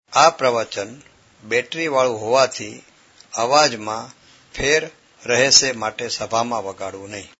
આ પ્રવચન બેટરીવાળું હોવાથી અવાજમાં ફેર રહેશે માટે સભામાં વગાડવું નહીં.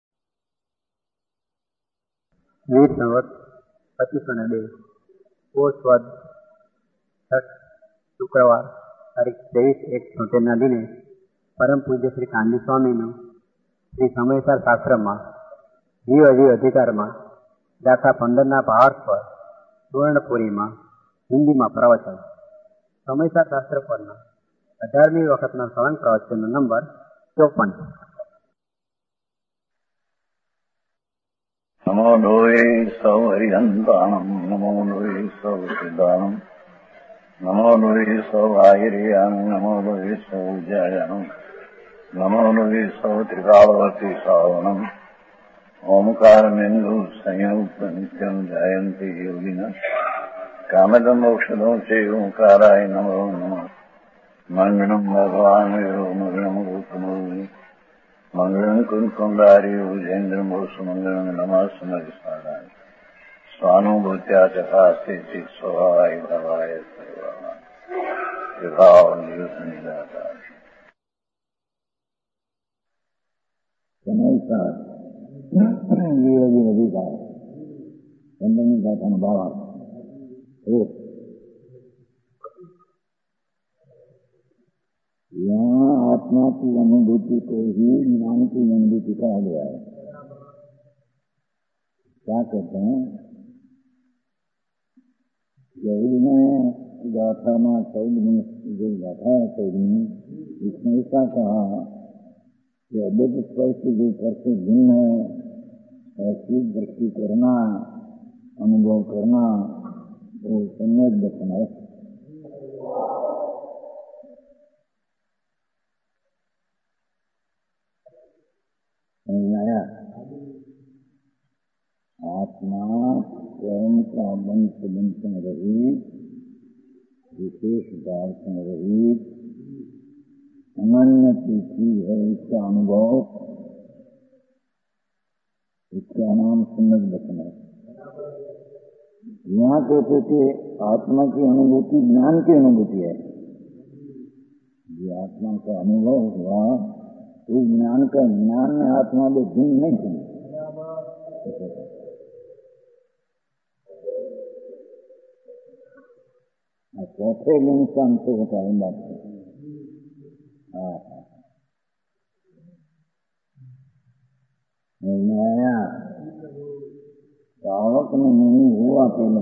વીર સંવત 2502 પોષવદ છઠ શુક્રવાર તારીખ 23/1/76 દિને પરમ પૂજ્ય શ્રી કાનજી સ્વામીનું શ્રી સમયસાર શાસ્ત્રમાં જીવ અજીવ અધિકારમાં ગાથા 15ના ભાવાર્થ પર સુવર્ણપુરીમાં હિન્દીમાં પ્રવચન. સમયસાર શાસ્ત્ર પરના 18મી વખતના સળંગ પ્રવચનનો નંબર 54. નમો લોહે સૌ હરિહંતાણમ નમો લોહે સૌ સિદ્ધાણમ નમો લોહે સૌ આહિર્યામ નમો લોહે સૌ જયામ નમો લોહે સૌ ત્રિકાળવતી સાવણમ ઓમકારમેન્દુ સંયુક્ત નિત્યમ જયંતી યોગિન કામદમ મોક્ષદો છે ઓંકારાય નમો નમઃ. મંગળમ ભગવાન મંગળમ ગોતમોહિ મંગળમ કુંકુંડારી ઉજેન્દ્રમ સુમંગળમ નમઃ સ્વાનુભૂત્યા ચકાસ્તે ચિત સ્વભાવાય ભવાય સર્વાય સમયસાર જીવજી અધિકાર 15મી ગાથાનો ભાવાર્થ. यहाँ आत्मा की अनुभूति को ही ज्ञान की अनुभूति कहा गया है. क्या कहते हैं? शरीर में गाथा में 14 जो गाथा है 14 इसमें ऐसा कहा कि अद्वैत स्पर्श जो करके भिन्न है ऐसी दृष्टि करना अनुभव करना वो सम्यक दर्शन है. आत्मा स्वयं का वंश बंशन रहित विशेष दार्शन रहित अनन्य की चीज है. इसका अनुभव इसका नाम सम्यक दर्शन है. यहाँ कहते थे आत्मा की अनुभूति ज्ञान की अनुभूति है. ये आत्मा का अनुभव हुआ उस ज्ञान का ज्ञान में आत्मा में भिन्न नहीं थी. चौथे दिन से हमसे बताए बात. आया सावक में नहीं हुआ पहले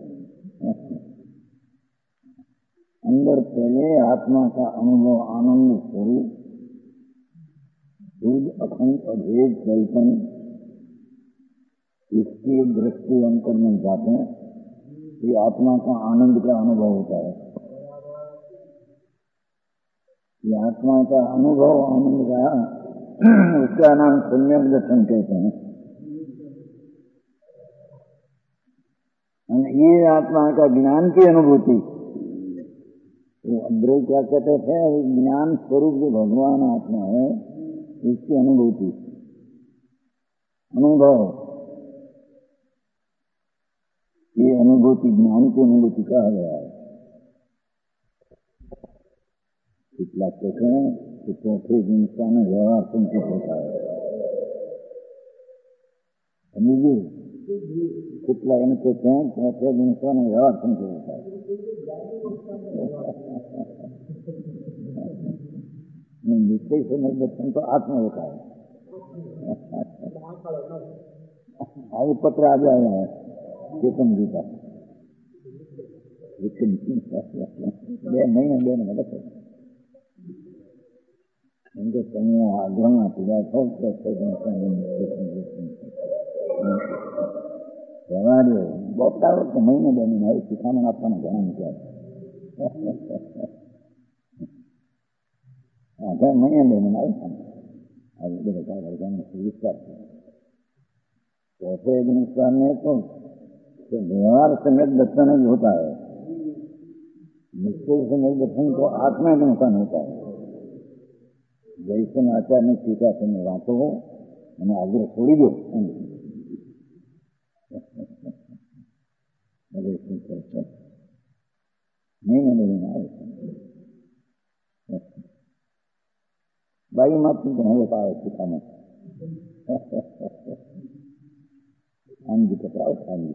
अंदर पहले आत्मा का अनुभव आनंद स्वरूप शुद्ध अखंड अभेद चैतन्य इसकी दृष्टि अंतर में जाते हैं. ये आत्मा का आनंद का अनुभव होता है. ये आत्मा का अनुभव आनंद का उसका नाम सम्यक दर्शन कहते हैं. ये आत्मा का ज्ञान की अनुभूति वो अंदर क्या कहते थे ज्ञान स्वरूप जो भगवान आत्मा है इसकी अनुभूति अनुभव ये अनुभूति ज्ञान की अनुभूति कहा गया है. पिछला कहते हैं कि चौथे दिन का व्यवहार संचित होता है. समझिए पिछला इन कहते हैं चौथे दिन का व्यवहार संचित होता है. निश्चय से नहीं दर्शन तो आत्मा होता है. आगे पत्र आ जाए हैं चेतन जी का 2 महीने मदद उनके समय आग्रह पूरा बहुत महीने 2 महीने शिखामण આપવાના ઘણા મૂક્યા છે. મहीने 2 મहीने આવે બધા વિસ્તાર છે. चौथे दिन में तो व्यवहार सम्यक दर्शन ही होता है. निश्चय सम्यक दर्शन तो आत्मा में नुकसान होता है. जैसे आचार्य ने टीका से वाँचो અને આગ્રહ છોડી દો. હવે શું કરશે? नहीं भाई मत तुम्हें बताओ सिखाने हम जी बताओ खाएंगे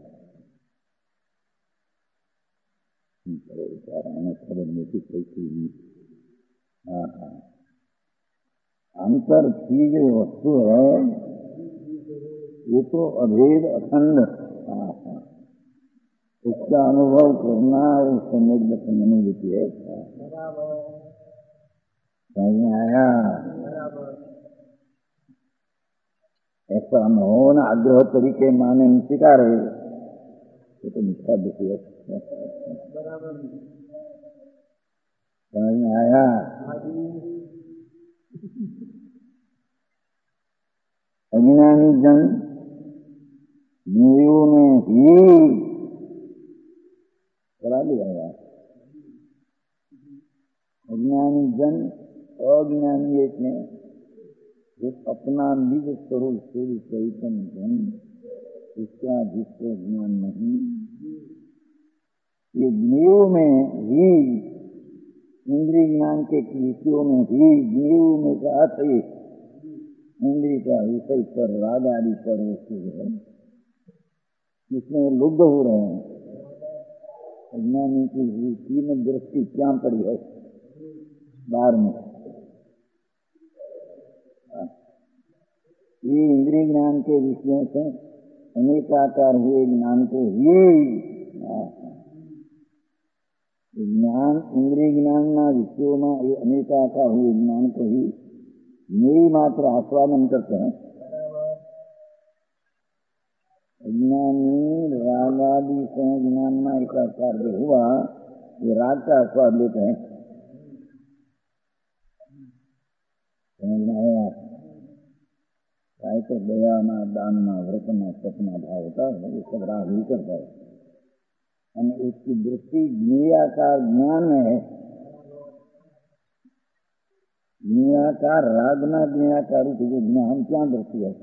खबर नहीं कैसी हुई। हाँ अंतर चीज वस्तु है ये तो अभेद अखंड। उसका अनुभव करना और सम्यक दर्शन अनुभूति है। समझ में आया? ऐसा न हो न आग्रह तरीके माने स्वीकार है ये तो मिथ्या बुद्धि है। समझ में आया? अज्ञानी जन ज्ञेयों में ही करा लिया यार। अज्ञानी जन अज्ञानी एक ने जो अपना निज स्वरूप सूर्य चैतन्य धन इसका जिसको ज्ञान नहीं ये ज्ञेयों में ही इंद्रिय ज्ञान के विषयों में ही ज्ञेयों में का अर्थ इंद्रिय का विषय पर राग आदि पर वस्तु है जिसमें लुब्ध हो रहे हैं। अज्ञानी की तीन दृष्टि क्या पड़ी है बाहर में। ये इंद्रिय ज्ञान के विषयों से अनेकाकार हुए ज्ञान को ही ज्ञान इंद्रिय ज्ञान ना विषयों में ये अनेकाकार हुए ज्ञान को ही यही मात्र आस्वादन करते हैं। अज्ञानी राग आदि से ज्ञान में एकाकार जो हुआ ये राग का आस्वाद लेते हैं। समझना है तो दयाना दानना व्रतना सपना भाव होता है ये सब राग ही करता है। और इसकी दृष्टि ज्ञेयाकार ज्ञान में है। ज्ञेयाकार रागना ज्ञेयाकार जो ज्ञान क्या दृष्टि है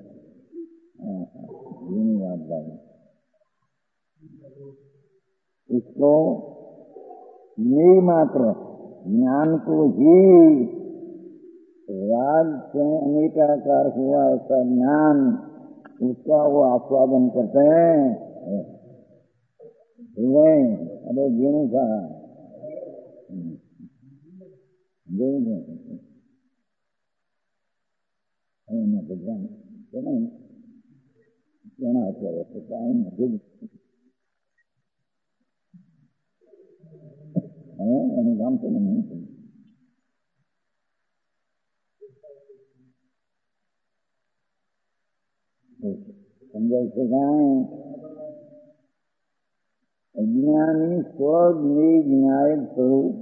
इसको यही मात्र ज्ञान को ही राग से अनेकाकार हुआ ऐसा ज्ञान उसका वो आस्वादन करते हैं। अरे जीणु का काम से नहीं समझा इसे कहें अज्ञानी स्वज्ञेय ज्ञायक स्वरूप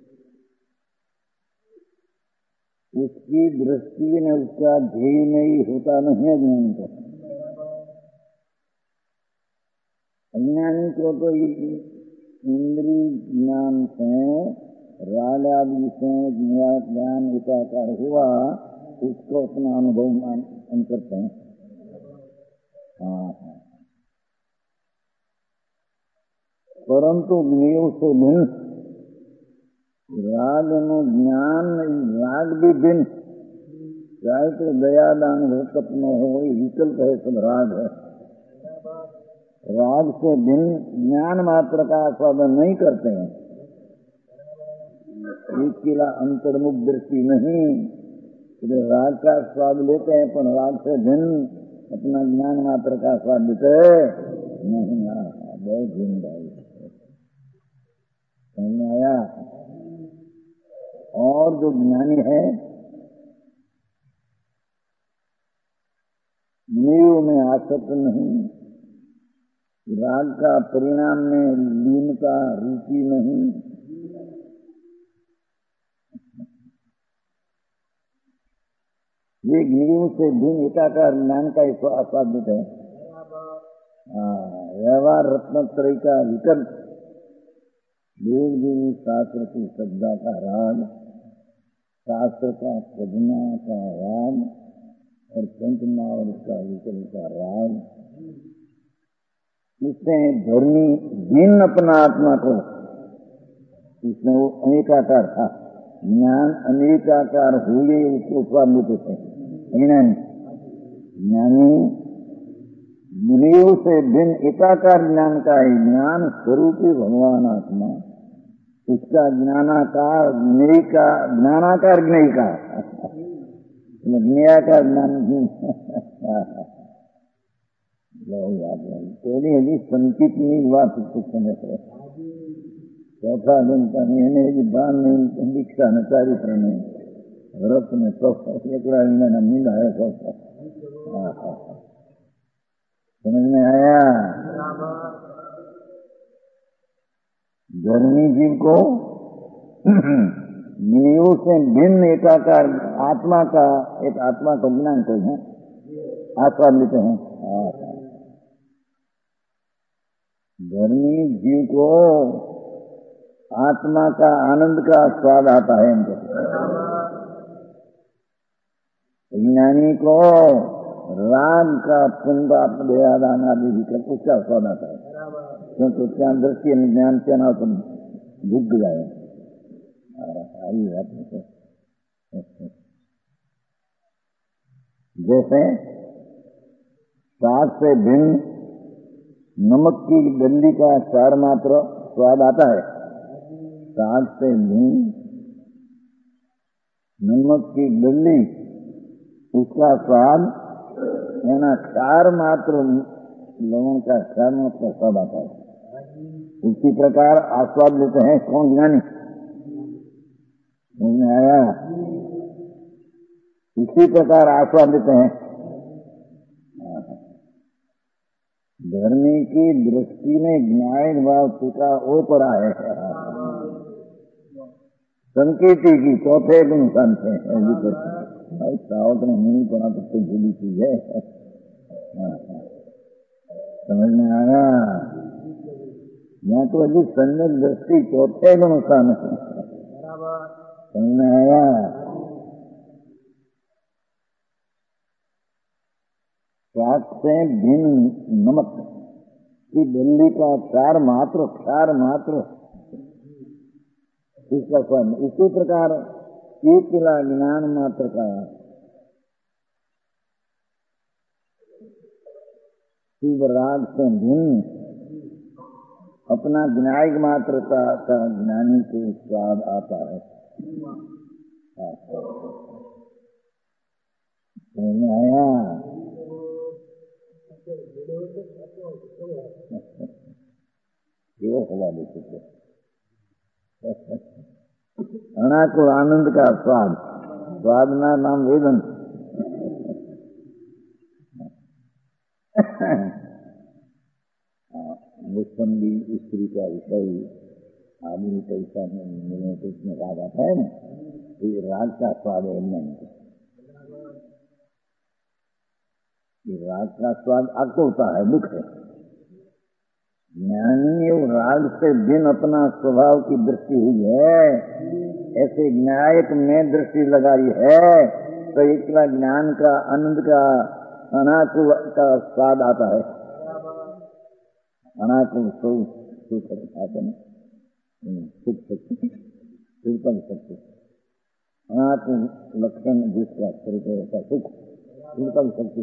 उसकी दृष्टि में उसका ध्येय नहीं होता नहीं अज्ञानी को। अज्ञानी को तो इंद्रिय ज्ञान से राग आदि से ज्ञान एकाकार हुआ उसको अपना अनुभव मान करते हैं। परंतु ज्ञेय से भिन्न राग नो ज्ञान राग भी भिन्न चाहे तो दया दान हो तपन हो विकल्प है सब राग है। राग से भिन्न ज्ञान मात्र का आस्वादन नहीं करते हैं। एक किला अंतर्मुख दृष्टि नहीं राग का स्वाद लेते हैं पर राग से भिन्न अपना ज्ञान मात्र का स्वाद लेते नहीं। बहुत भिन्न भाई समझ आया। और जो ज्ञानी है ज्ञेयों में आसक्त नहीं राग का परिणाम में लीनता रुचि नहीं ये ज्ञेयों से भिन्न एकाकार ज्ञान का आस्वादित है। व्यवहार रत्नत्रय का विकल्प देव देवी शास्त्र की श्रद्धा का राग शास्त्र का प्रज्ञा का राग और पंचमावृत का विकल्प का राग इससे धर्मी भिन्न अपना आत्मा को इसमें वो अनेकाकार था। ज्ञान अनेकाकार हुए उसको स्वाद लेते थे। ज्ञानी मुनियों से भिन्न एकाकार ज्ञान का है। ज्ञान स्वरूप भगवान आत्मा, उसका ज्ञानाकार ज्ञानाकार ज्ञेयकार ज्ञेयाकार ज्ञान पहले हजी संकितनी बात कुछ समय है। चौथा दिन का दान में दीक्षा न चारित्र में व्रत में तो एकड़ा महीना मिला है। समझ में आया? धर्मी जीव को मुनियों से भिन्न एकाकार आत्मा का एक आत्मा का ज्ञान कोई है आस्वाद लेते हैं। धर्मी जीव को आत्मा का आनंद का स्वाद आता है इनको। ज्ञानी को राग का पुनराप दयादान आदि भी कर उसका स्वाद आता है, क्योंकि क्या दृष्टि ज्ञान के ना तुम डूब जाए। जैसे स्वाद से भिन्न नमक की डंडी का चार मात्र स्वाद आता है। स्वाद से भिन्न नमक की डंडी उसका स्वाद है ना, चार मात्र लवण का चार मात्र स्वाद आता है। उसी प्रकार आस्वाद लेते हैं कौन? ज्ञानी। समझ में आया? उसी प्रकार आस्वाद लेते हैं। धर्मी की दृष्टि में न्याय भाव टीका ऊपर है। संकेती की चौथे गुण संत है। सावत ने नहीं पढ़ा तो कोई भूली चीज है। समझ में आया? यहाँ तो अभी सम्यक दृष्टि चौथे गुण संत है। समझ में आया? स्वाद से भिन्न नमक की दिल्ली का क्षार मात्र इसका स्वाद। इसी प्रकार एक किला ज्ञान मात्र का शिव राग से भिन्न अपना ज्ञायक मात्रता का ज्ञानी को स्वाद आता है। समझ में आया? ये हवा देते अनाकुल आनंद का स्वाद, स्वाद ना नाम वेदन। मुस्संदी स्त्री का विषय आदमी पैसा मिलने तो इसमें राग आता है ना, ये राग का स्वाद है। ये राग का स्वाद अक्तुता है, दुख है। ज्ञानी और राग से भिन्न अपना स्वभाव की दृष्टि हुई है, ऐसे न्यायिक में दृष्टि लगाई है तो इतना ज्ञान का आनंद का अनाकुल का स्वाद आता है। अनाकुल सुख अनाकुल लक्षण जिसका स्वरूप ऐसा सुख शक्ति।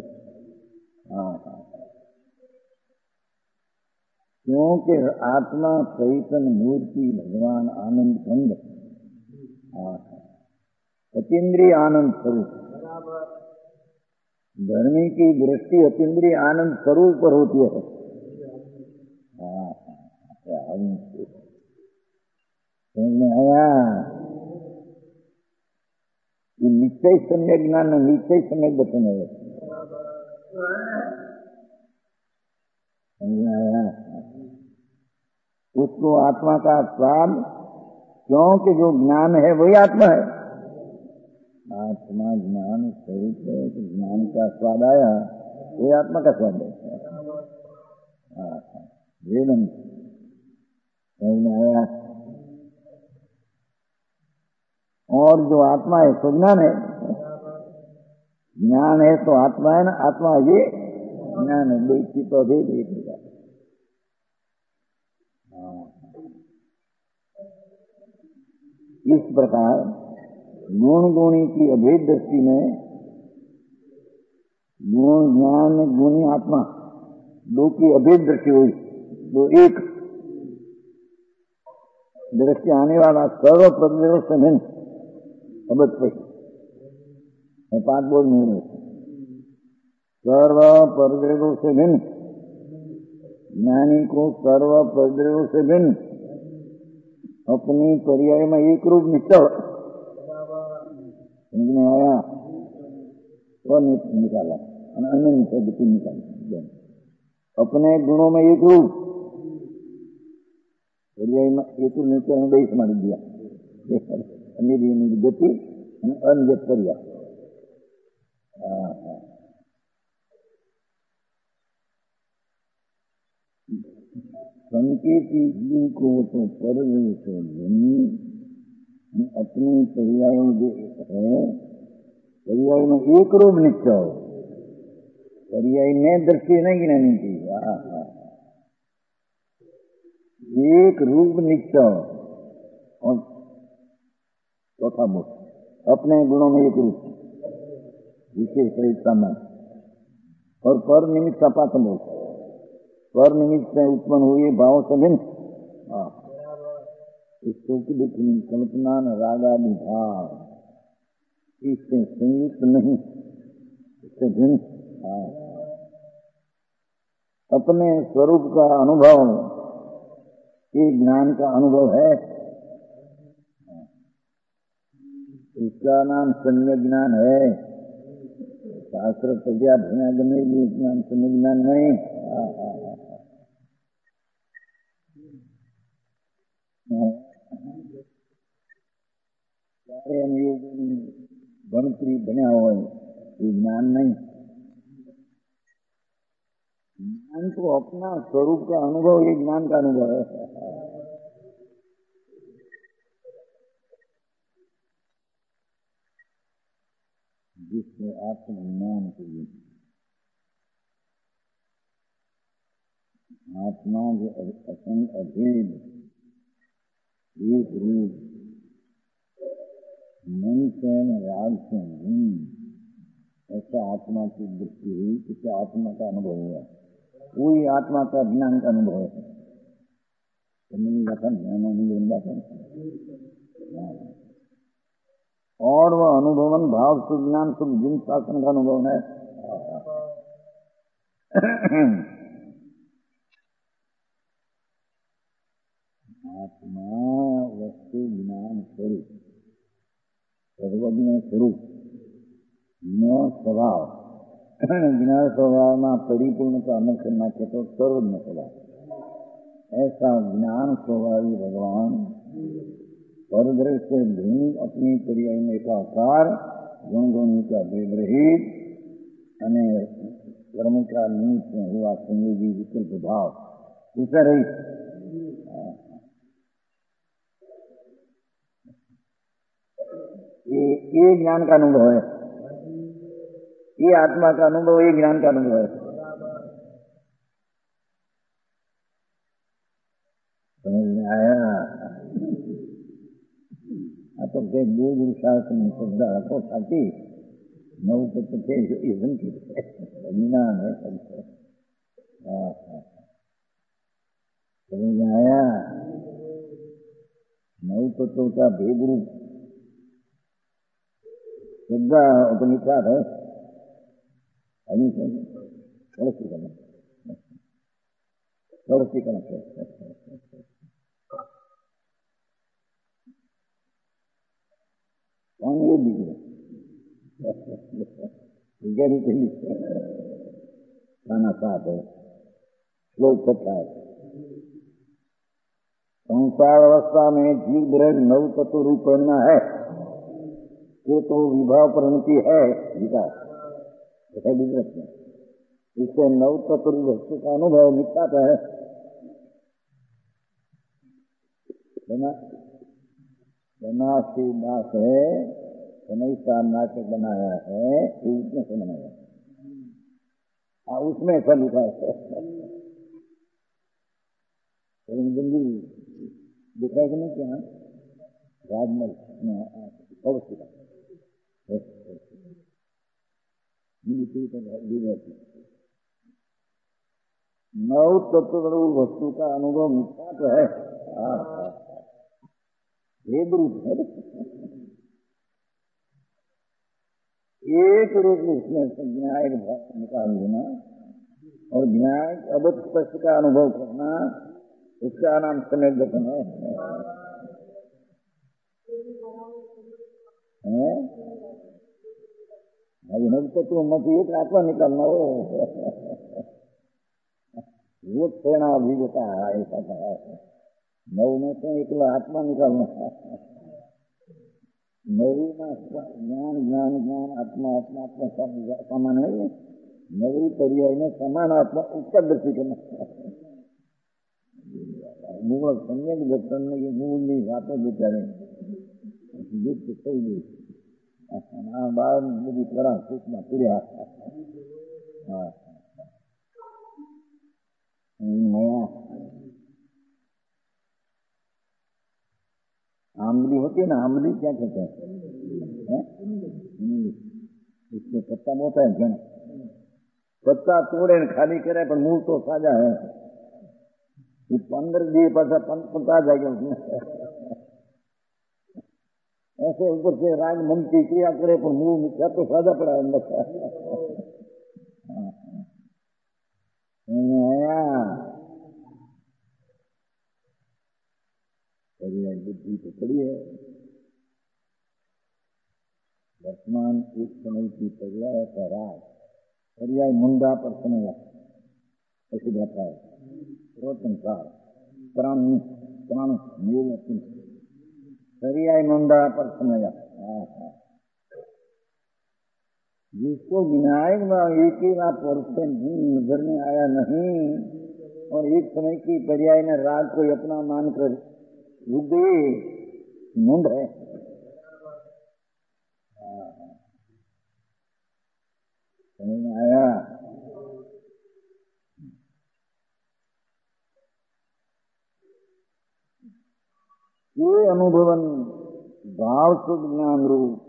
क्योंकि आत्मा चैतन्य मूर्ति भगवान आनंद खंड अतीन्द्रिय आनंद स्वरूप। धर्मी की दृष्टि अतीन्द्रिय आनंद स्वरूप पर होती है। समझ में आया? ये निश्चय सम्यक ज्ञान है, निश्चय सम्यक दर्शन है। समझ में आया? उसको आत्मा का स्वाद, क्योंकि जो ज्ञान है वही आत्मा है। आत्मा ज्ञान स्वरूप है, तो ज्ञान का स्वाद आया वही आत्मा का स्वाद है। वेदन। समझ में आया? और जो आत्मा है तो ज्ञान है, ज्ञान है तो आत्मा है ना, आत्मा ये ज्ञान है। देखी तो देखेगा। इस प्रकार गुण गुणी की अभेद दृष्टि में गुण ज्ञान गुणी आत्मा दो की अभेद दृष्टि हुई, तो एक दृष्टि आने वाला सर्व प्रदेश से भिन्न अबद पे 5 बोल नहीं, सर्व प्रदेशों से भिन्न ज्ञानी को सर्व प्रदेशों से भिन्न अपनी पर्याय में एक रूप निश्चय समझ में आया और निकाला, अन्य निश्चय निकाला, अपने गुणों में एक रूप पर्याय में एक रूप निश्चय देश मार दिया, निर्गति अनियत पर्याय। संकेती जीव को तो परवेश अपनी पर्याय है, पर्याय में एक रूप निश्चय हो, पर्याय में दृष्टि नहीं गिनानी चाहिए, एक रूप निश्चय और चौथा बोल अपने गुणों में एक रूप विशेष समय और पर निमित्त सपात बोल, पर निमित्त से उत्पन्न हुए भाव से भिन्न सुख दुख कल्पना रागादि भाव इससे संयुक्त नहीं, इससे भिन्न अपने स्वरूप का अनुभव, ये ज्ञान का अनुभव है, इसका नाम सम्यक ज्ञान है। शास्त्र प्रज्ञा भ्याग में भी ज्ञान सम्यक ज्ञान नहीं। सारे अनुयोग गणत्री बना हुआ है, ये ज्ञान नहीं। ज्ञान तो अपना स्वरूप का अनुभव, ये ज्ञान का अनुभव है। जिससे आत्मज्ञान के लिए आत्मा जो असंग अभेद एक रूप मन से राग से नहीं, ऐसा आत्मा की दृष्टि हुई, इससे आत्मा का अनुभव हुआ, वही आत्मा का ज्ञान का अनुभव है। और वह अनुभवन भाव शुभ ज्ञान शुभ जिन शासन का अनुभव है। आत्मा वस्तु ज्ञान स्वरूप, सर्वज्ञ स्वरूप, न स्वभाव, ज्ञान स्वभाव में परिपूर्णता न करना चाहिए तो सर्वज्ञ स्वभाव, ऐसा ज्ञान स्वभावी भगवान परदृश्य से भिन्न अपनी पर्याय में एकाकार गुण गुणी का भेद रहित અને कर्म का निमित्त हुआ संयोगी विकल्प भाव उसे रहित ये ज्ञान का अनुभव है, ये आत्मा का अनुभव, ये ज्ञान का अनुभव है। समझ में आया? तो दो गुरु शास्त्र में श्रद्धा रखो ताकि नव तत्व थे इधन की ज्ञान है सबसे। समझ में आया? नव तत्व का भेद रूप श्रद्धा उपनिषद है। अभी सरस्वीकरण कौन ये दिखे खाना साफ है। श्लोक 27 संसार अवस्था में जीव दृढ़ नव तत्व रूप करना है, ये तो विभाव परिणति है विकास, ऐसा गुजरत में इससे नव तत्व वस्तु का अनुभव निकलता है ना। बनासी दास है, बनैसा नाटक बनाया है, उसमें से बनाया, उसमें ऐसा लिखा है। जल्दी दिखाएगा नहीं क्या राजमहल अवस्थित नौ तत्व वस्तु का अनुभव मिथ्या तो है, भेद रूप है। एक रूप उसमें न्याय भाव निकाल देना और न्याय अबध स्पर्श का अनुभव करना, उसका नाम समय दर्शन है। नव तत्व मत एक आत्मा निकालना हो, वो प्रेरणा अभिगता है, ऐसा कहा है। नव में से एक आत्मा निकालना, नवी में ज्ञान ज्ञान ज्ञान आत्मा आत्मा आत्मा समान है। नवी पर्याय में समान आत्मा उसका दृष्टि करना, मूल सम्यक दर्शन में ये मूल नहीं बातें बेचारे युद्ध सही नहीं बार मुझे करा सूचना पूरे नया आमली होती है ना, आमली क्या कहते हैं? इसमें पत्ता मोटा है क्या? पत्ता तोड़े खाली करे पर मूल तो साजा है। 15 दिए पता पता जाएगा उसमें। ऐसे ऊपर से राग मन की क्रिया करे पर मूल मिथ्या तो साजा पड़ा है अंदर। बुद्धि तो पड़ी है। वर्तमान एक समय की पर्याय का राग, पर्याय मुंडा पर समय ऐसे जाता है। संसार प्राण मूल पर्याय मुंडा पर समय, जिसको विनायक में एक ही नजर में आया नहीं और एक समय की पर्याय ने राग को अपना मानकर रुक गए, मुंड है। समझ में आया? ये अनुभवन भाव सुख ज्ञान रूप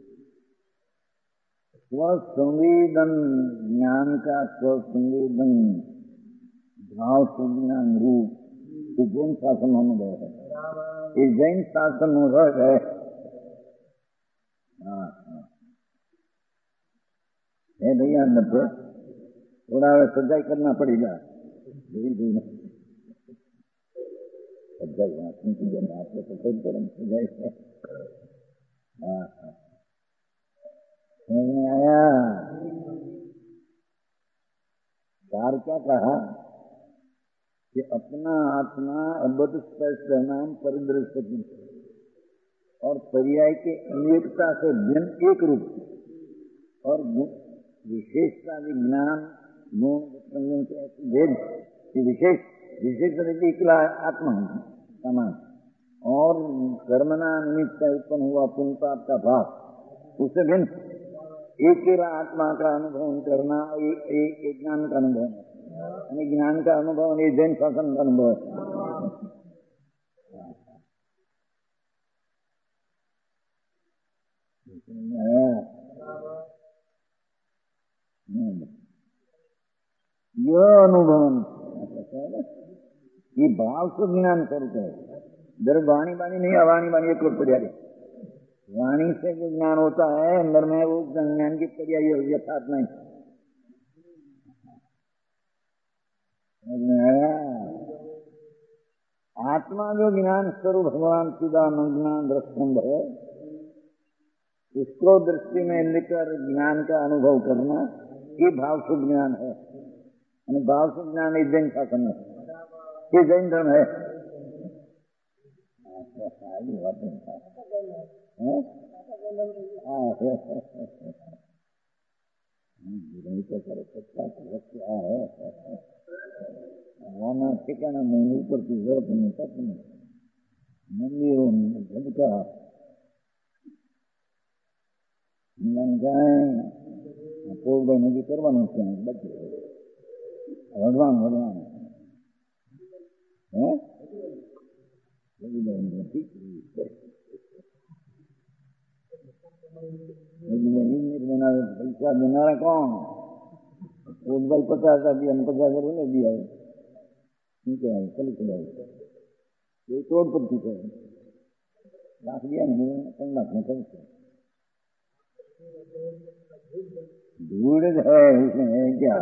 स्वसंवेदन ज्ञान का स्वसंवेदन भाव सुख ज्ञान रूप जैन शासन अनुभव है। ये जैन शासन अनुभव है। भैया मतलब थोड़ा सजाई करना पड़ेगा। समझ में आया? सार क्या कहा कि अपना आत्मा अबद्ध स्पर्श नाम परिदृश्य और पर्याय के अनेकता से भिन्न एक रूप और विशेषता विज्ञान गुण के भेद विशेष इकला आत्मा समान और कर्मना निमित्त उत्पन्न हुआ पुण्य पाप का भाव उससे भिन्न एक आत्मा का अनुभव करना एक ज्ञान का अनुभव है। ज्ञान का अनुभव ये जैन शासन का अनुभव है। यह अनुभव ये भाव से ज्ञान करते हैं। जब वाणी बाणी नहीं, अवाणी बाणी एक और पर्याय। वाणी से जो ज्ञान होता है अंदर में वो ज्ञान की पर्याय यथार्थ नहीं। आत्मा जो ज्ञान स्वरूप भगवान चिदानंद ज्ञान दृष्टि है, उसको दृष्टि में लेकर ज्ञान का अनुभव करना ये भाव सुख ज्ञान है। भाव सुख ज्ञान एक जैन शासन है, ये जैन धर्म है। ठिकाना नहीं ऊपर की जरूरत नहीं, तक नहीं मंदिरों में का नदी करवाना भगवान पैसा देनारा कौन? एक भाई 50 दिया, 50 नहीं दिया, ठीक है चल चला ये तोड़ पर ठीक है, लाख दिया नहीं, 5 लाख में चल धूड़ है इसमें क्या?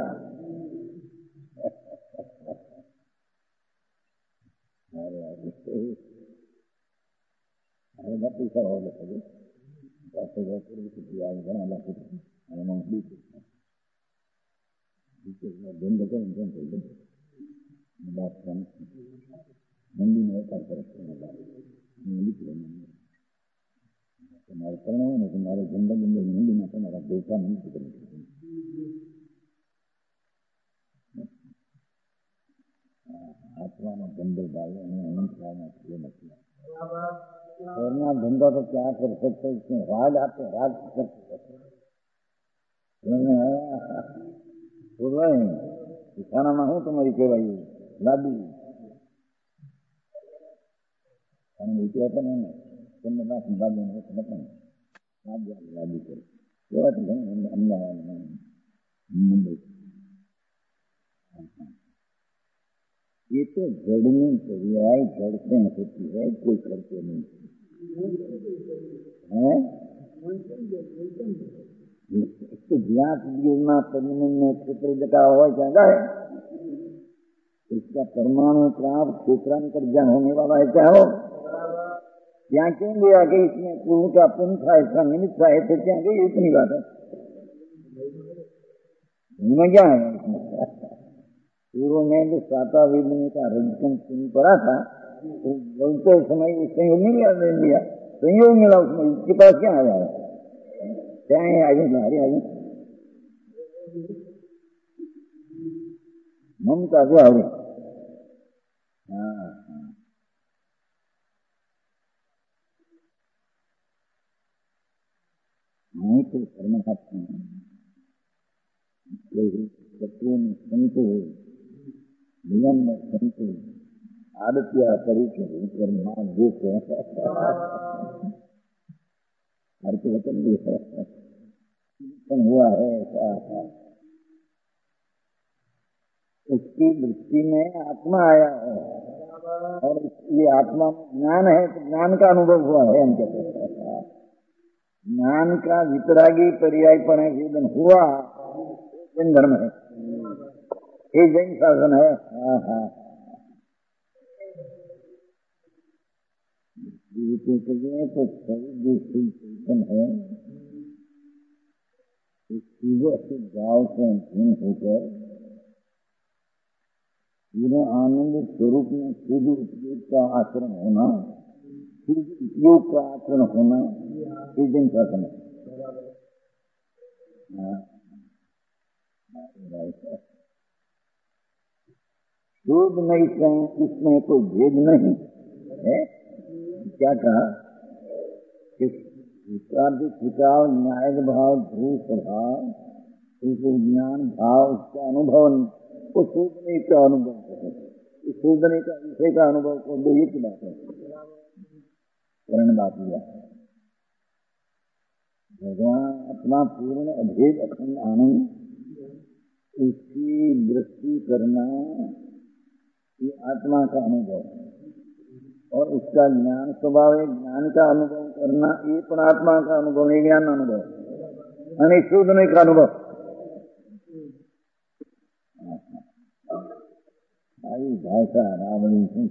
अरे पैसा हो गया मंडी में तुम्हारे करना है ना, तुम्हारे जिंदगी में मंडी में तुम्हारा बेटा नहीं सुधर आत्मा में बंदे डाले करना धंधा तो क्या कर सकते, इसमें राज आते राज कर सकते बोल रहे हैं दिखाना ना हो तुम्हारी केवल लादी कहते नहीं लादी कर ये तो जड़नी क्रियाएं जड़ते होती है, कोई करते नहीं है। इसको ज्ञात योजना परिणाम में क्षेत्र जटा हुआ चाहता है, इसका परमाणु प्राप्त क्षेत्रांतर जन होने वाला है क्या हो? क्या क्यों गया कि इसमें पूर्व का पुण्य था, इसका निमित्त था, तो क्या गई इतनी बात है क्या है इसमें? पूर्व में जो साता वेदने का रजकम सुन पड़ा था, तो बोलते समय संयोग नहीं लिया, संयोग मिला उसमें, इसके पास क्या आया है? क्या है आगे आगे ममता को आगे नहीं तो परमात्मा तत्वों में संत नियम में संत आदत्या तरीके ऊपर मां देख अर्थ वचन भी है हुआ है ऐसा, उसकी दृष्टि में आत्मा आया है और ये आत्मा में ज्ञान है, तो ज्ञान का अनुभव हुआ है। हम कहते हैं ज्ञान का वितरागी पर्यायपण वेदन हुआ, जैन धर्म है, ये जैन शासन है। तो चेतन है, गाँव से भिन्न होकर पूरे आनंद स्वरूप में शुद्ध उपयोग का आचरण होना, शुद्ध उपयोग का आचरण होना, ये जैन शासन है। शोध नहीं कहें, इसमें कोई भेद नहीं है। क्या कहा कि खिंचाव न्याय भाव ध्रुव स्वभाव, ज्ञान भाव, उसका अनुभव वो शोधने का अनुभव है, शोधने का विषय का अनुभव को दो एक बात है। करण बात लिया भगवान अपना पूर्ण अभेद अखंड आनंद, उसकी दृष्टि करना ये आत्मा का अनुभव है, और उसका ज्ञान स्वभाव है, ज्ञान का अनुभव करना ये परमात्मा का अनुभव है, ज्ञान अनुभव यानी शोधने का अनुभव। आई भाषा रावणी आम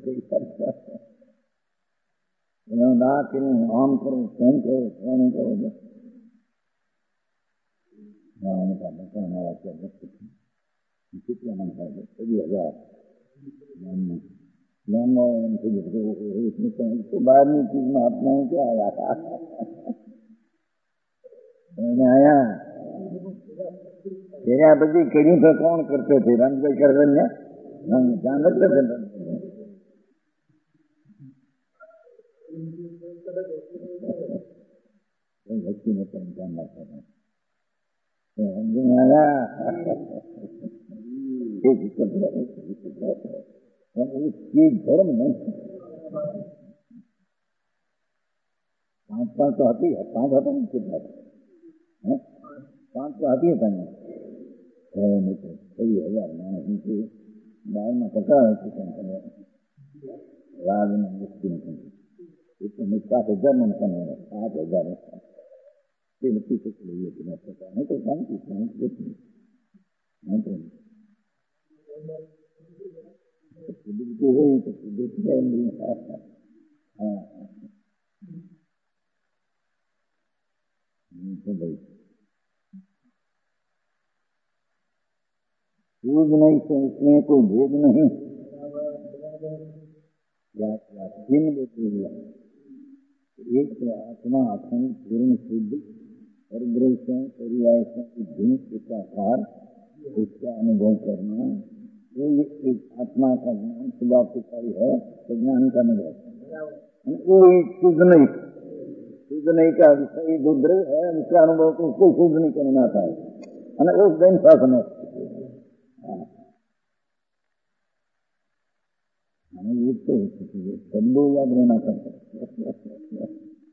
करो स्वयं करो स्वयं करो कितना मन था सभी 1000 तो बाहरनी चीज में अपना क्या आया आया तेरे बच्चे कड़ी तो कौन करते थे? रामभाई कर रहे हम जानते थे भक्ति में पहचान लगता था आया ये धर्म नहीं पाँच तो आती है, पाँच आता नहीं कितना है, पाँच तो आती है पानी नहीं तो कई हजार मानस नीचे बाहर में पकड़ा है किसान राज में मुश्किल इतने निष्ठा से जब मन करने 7,000 मिट्टी से लिए तुम्हें पता नहीं तो काम की कुछ नहीं तो सूझ नहीं से इसमें कोई भेद नहीं एक तो आत्मा अखंड पूर्ण शुद्ध और ग्रह पर्याय की भिन्न एकाकार उसका अनुभव करना वो एक आत्मा का ज्ञान सुभावकारी है तो ज्ञान का अनुभव वो शुद्ध नहीं का विषय रुद्र है उसका अनुभव को उसको शुद्ध नहीं करना आता है उस दिन शासन ये तो शब्दों याद रहना करता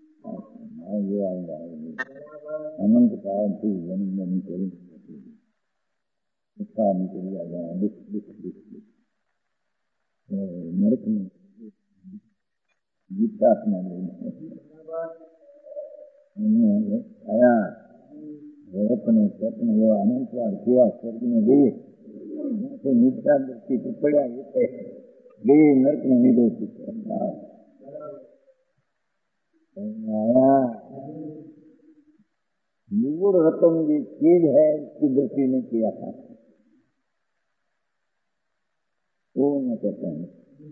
अनंत काल थी जन्म करी नरक में गीतात्मा आया अपने स्वप्न एवं अनंतवार किया स्वर्ग में गए तो मिथ्या दृष्टि टिप्पणियां गए नरक में निर्दोषित आया मूल रतन ये चीज है इसकी दृष्टि ने किया था वो न कहते हैं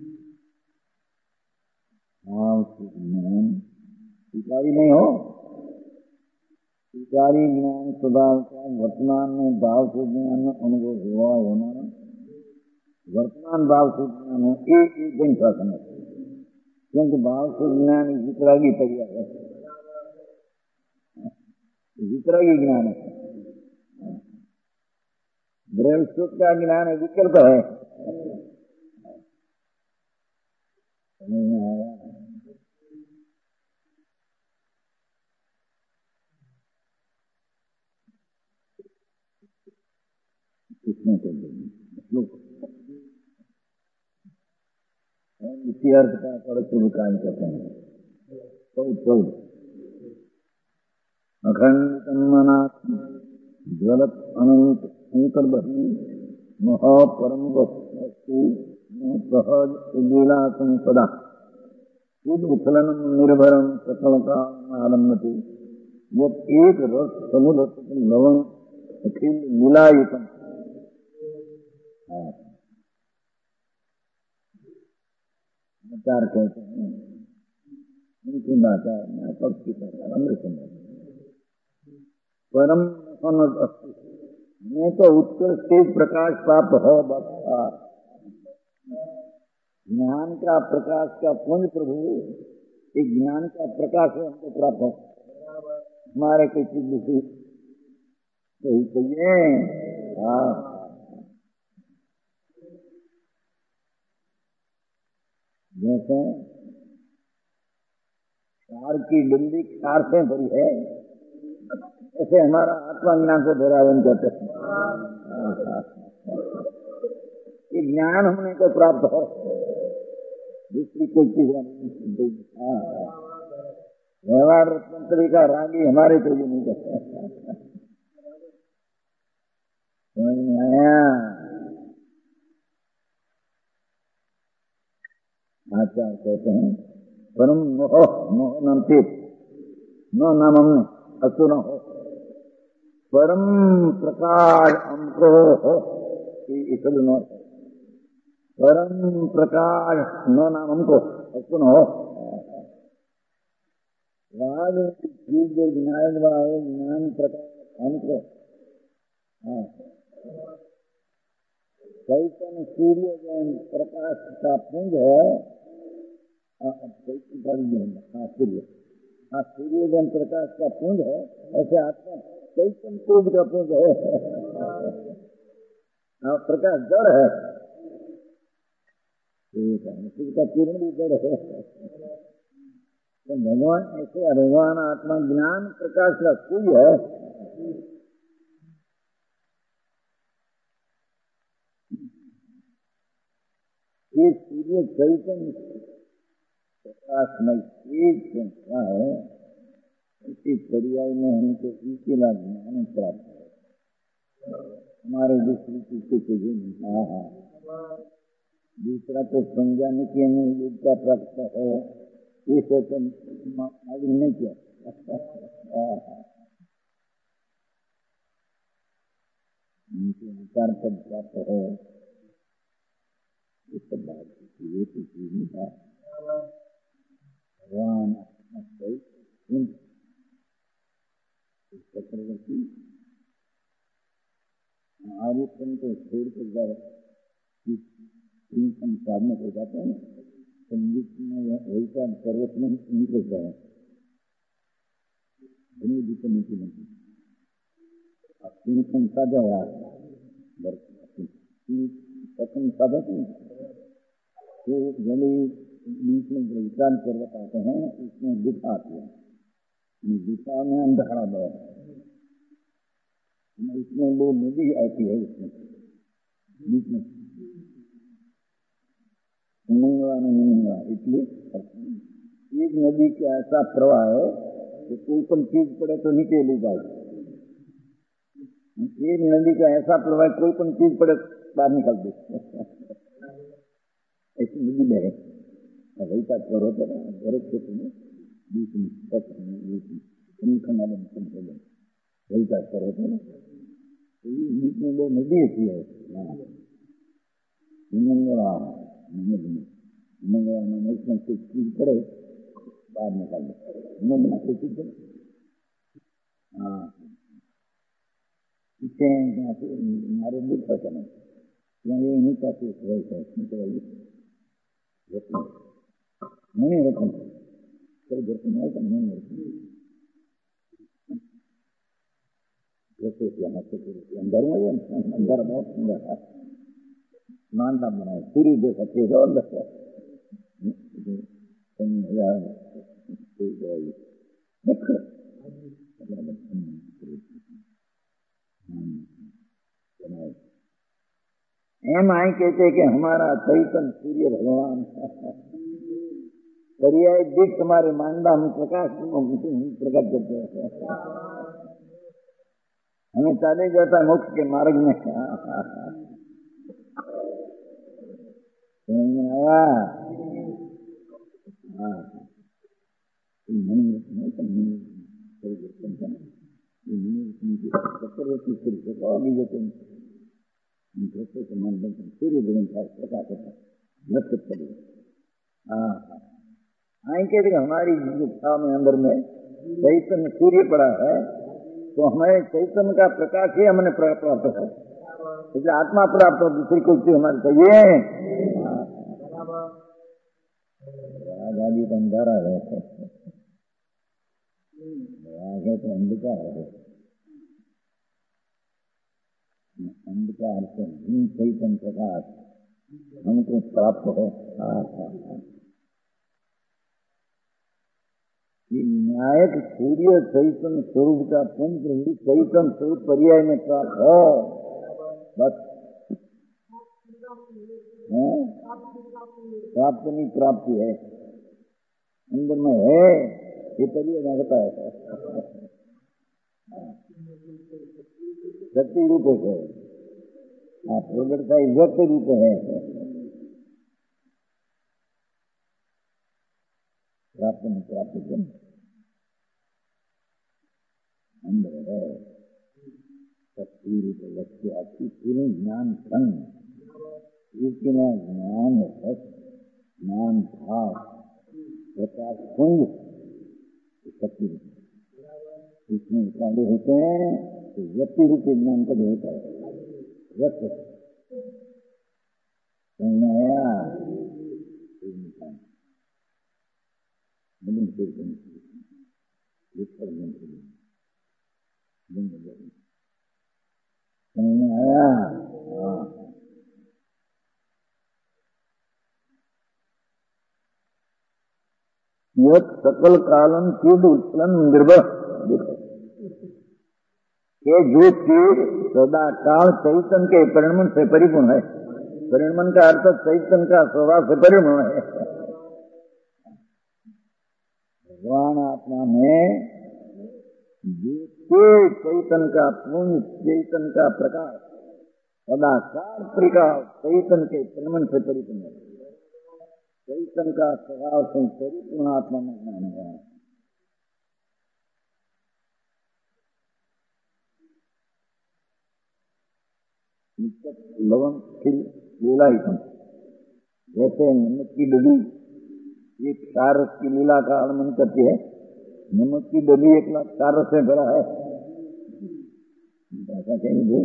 ज्ञान स्वीकारी नहीं हो स्वीकारी ज्ञान स्वभाव का वर्तमान में भाव से ज्ञान में अनुभव हुआ होना वर्तमान भाव से ज्ञान हो एक दिन शासन है क्योंकि भाव से ज्ञान वितरागी तैयार है वितरागी ज्ञान है गृहस्थ का ज्ञान है विकल्प है इसमें कर देंगे इसी अर्थ का शुभ कार्य करते हैं तो अखंड तन्मनाथ ज्वलत अनंत अंतर बही महापरम वस्तु सहज उज्ज्वलात्म सदा उद्फलन निर्भरम सफलता आरम्भते यद एक रस समुद्र लवण अखिल मिलायुतम आचार कहते हैं उनकी आचार में पक्ष अमृत परम अस्थि मैं तो उत्कृष्ट प्रकाश प्राप्त हो बता ज्ञान का प्रकाश का पुंज प्रभु एक ज्ञान का प्रकाश है हमको प्राप्त हो हमारे कोई चीज दूसरी सही चाहिए जैसे कार की डुंडी कार से भरी है ऐसे हमारा आत्मा ज्ञान से भरावन कहते हैं ये ज्ञान हमने को प्राप्त हो दूसरी कोई चीज नहीं व्यवहार तंत्री का रागी हमारे को भी नहीं कहते समझ में आया आचार कहते हैं परम मोह नाम तीर्थ नो नाम हमने असुर हो परम प्रकाश हमको हो इसलिए नो परम प्रकाश नो नाम हमको असुर हो राज जो ज्ञान वाले ज्ञान प्रकाश हमको चैतन्य सूर्य जैन प्रकाश का पुंज है सूर्य जैन प्रकाश का पुंज है ऐसे आत्मा चैतन्य सूर्य का पुंज है प्रकाश जड़ है सूर्य का किरण भी जड़ है तो भगवान ऐसे भगवान आत्मा ज्ञान प्रकाश का कोई है। ये सूर्य चैतन्य प्रकाशमय तेज संस्था है, इसी पर्याय में हमको अकेला ज्ञान प्राप्त है। हमारे दूसरी चीज को नहीं कहा, दूसरा तो समझाने की हमें योग्यता प्राप्त है, ये सब मालूम नहीं किया। उनके विचार पद प्राप्त है, इस सब बात ये तो चीज नहीं था। भगवान चक्रवर्ती आर्यपन को छोड़कर जब साधना हो जाते हैं, संगीत में वैसा पर्वत में निकल जाए, धन्य जी को नीचे नहीं तीन संसाधा साधा तो जले बीच में विशाल पर्वत आते हैं, इसमें गुफा आती है, गुफा में अंधेरा है, इसमें वो नदी आती है, इसमें बीच में मंगला इसलिए एक नदी का ऐसा प्रवाह है कि कोई पण चीज पड़े तो नीचे ले जाए। एक नदी का ऐसा प्रवाह, कोई पण चीज पड़े बाहर निकाल दे, ऐसी नदी में है। वही का पर्वत है ना, पर्वत क्षेत्र में बीच में वही का पर्वत है ना, बीच में वो नदी ऐसी है मंगला में इसमें कुछ चीज पड़े बाहर निकाल दे, मंगला कोई चीज पड़े। हाँ पीछे हमारे बुद्ध पहचान ये नहीं चाहते नहीं रखना कोई दर्शन है तो नहीं रखना, जैसे यहाँ से अंदर में अंदर बहुत सुंदर है, मानता बनाए सूर्य देखा तेज और लगता है एम आई कहते कि हमारा चैतन्य सूर्य भगवान पर्याय दिख हमारे मानदा हम प्रकाश प्रकट करते हैं, हमें चाले जाता है मोक्ष के मार्ग में। आया सूर्य भगवान का प्रकाश कहते हमारी गुफा में अंदर में चैतन्य सूर्य पड़ा है, तो हमें चैतन्य का प्रकाश ही हमने प्राप्त है, इसलिए आत्मा प्राप्त हो, दूसरी कोई चीज हमारे चाहिए। आजादी तो अंधारा है, आगे तो अंधकार है, अंधकार से चैतन्य प्रकाश हमको प्राप्त हो। नायक सूर्य चैतन्य स्वरूप का पंच चैतन्य स्वरूप पर्याय में प्राप्त हो, बस प्राप्त नहीं प्राप्ति है, अंदर में है ये पर्याय लगता है, शक्ति रूप है, आप प्रकट का व्यक्त रूप है, प्राप्त नहीं प्राप्त अंदर है, शक्ति रूप लक्ष्य आपकी पूरे ज्ञान संग इतना ज्ञान है, ज्ञान भाव प्रकाश संग शक्ति रूप इसमें सारे होते हैं, तो व्यक्ति रूप ज्ञान का भी होता है, व्यक्त आया यह सकल कालम चीड उत्पन्न निर्भर, देखो ये जो चीज सदा काल चैतन्य के परिणमन से परिपूर्ण है। परिणमन का अर्थ चैतन्य का स्वभाव से परिपूर्ण है। भगवान आत्मा में जो चैतन्य का पूर्ण चैतन्य का प्रकाश सदाकार प्रकाश चैतन्य के परिणमन से परिपूर्ण है। चैतन्य का स्वभाव से परिपूर्ण आत्मा में ज्ञान है। लवण खिल लीला ही जैसे नमक की डली एक क्षार रस की लीला का आगमन करती है। नमक की डली 1 लाख क्षार रस से भरा है, ऐसा कहेंगे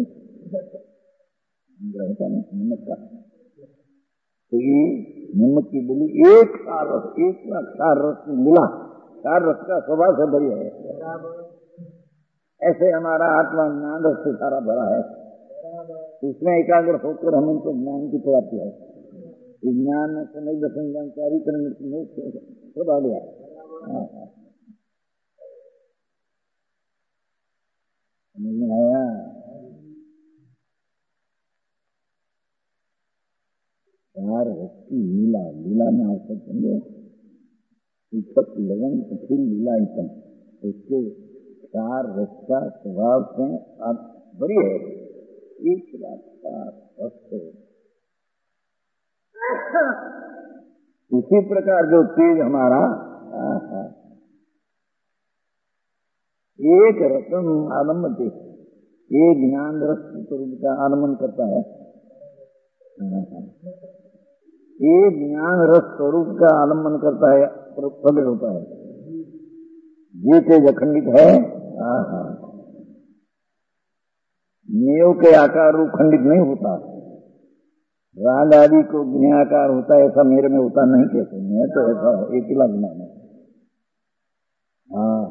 नमक का, तो ये नमक की डली 1 लाख क्षार रस की लीला, क्षार रस का स्वभाव से भरी है। ऐसे हमारा आत्मा ज्ञान रस से सारा भरा है। उसमें एकाग्र होकर हम उनको ज्ञान की प्राप्ति है। विज्ञान में समय दर्शन जानकारी करने सब आ गया। समझ में आया? चार रस्ती लीला, लीला में आ सकते उपक लगन अखिल लीला इतम, उसके चार रस का स्वभाव से आप बड़ी है। 1 लाख उसी प्रकार जो तेज हमारा एक रसम आलम्बते, एक ज्ञान रस स्वरूप का आलम्बन करता है। एक ज्ञान रस स्वरूप का आलम्बन करता है, प्रकट होता है। ये तेज अखंडित है। नेव के आकार रूप खंडित नहीं होता। राग आदि को ज्ञाकार होता है, ऐसा मेरे में होता नहीं कहते। मैं तो ऐसा एक ही लगना है। हाँ,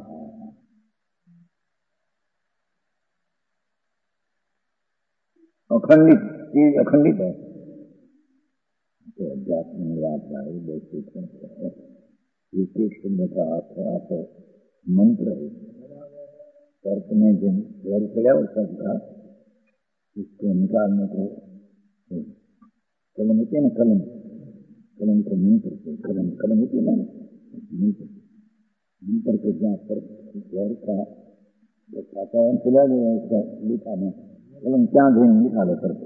अखंडित चीज अखंडित है। तो अध्यात्म का मंत्र है। तर्क में जिन घर चढ़ा उसका इसको निकालने को कलम होती है ना, कलम को मंत्र से कलम होती है ना, मंत्र के जहाँ पर घर का वातावरण चला गया उसका लिखा में कलम क्या धोने निकाले करके।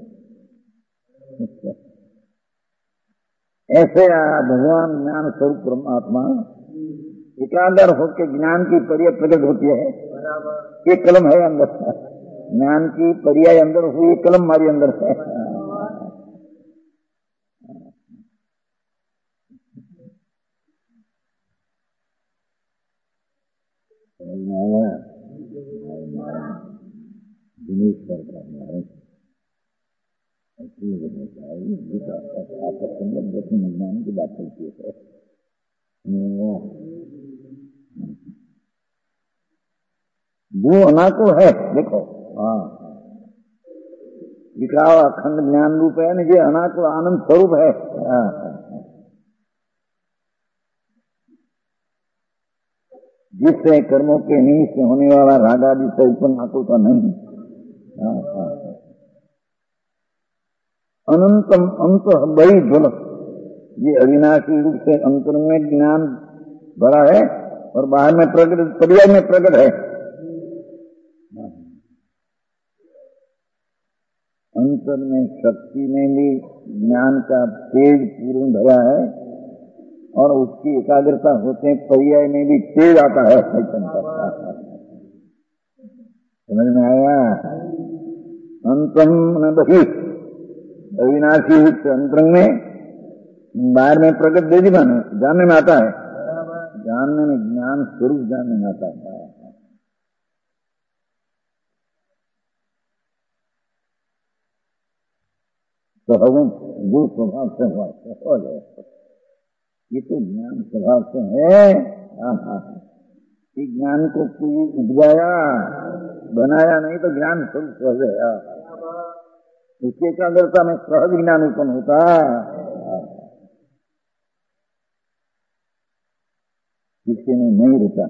ऐसे भगवान ज्ञान स्वरूप परमात्मा एकाग्र होकर ज्ञान की पर्याय प्रकट होती है। ये कलम है अंदर, ज्ञान की पर्याय अंदर हुई, कलम हमारी अंदर है। दिनेश्वर का ज्ञान की बात चलती है। वो अनाकुल है, देखो। हाँ, दिखावा अखंड ज्ञान रूप है ना, ये अनाकुल आनंद स्वरूप है। जिससे कर्मों के निमित्त होने वाला राग आदि से उत्पन्न आकुलता नहीं। अनंतम अंत बड़ी ज्वल, ये अविनाशी रूप से अंतर में ज्ञान भरा है और बाहर में प्रकट, पर्याय में प्रकट है। अंतर में शक्ति में भी ज्ञान का तेज पूर्ण भरा है और उसकी एकाग्रता होते हैं, पर्याय में भी तेज आता है चैतन्य का। समझ में आया? अंतम न बही, अविनाशी अंतरंग में बाहर में प्रकट दे दी माने जानने में आता है। जानने में ज्ञान स्वरूप जानने में आता है। तो हम जो स्वभाव से हुआ सफल है, ये तो ज्ञान स्वभाव से है। इस ज्ञान को कोई उपजाया बनाया नहीं, तो ज्ञान स्वरूप सहज है। उसके एकाग्रता में सहज ज्ञान उत्पन्न होता है। किसी ने नहीं रुका।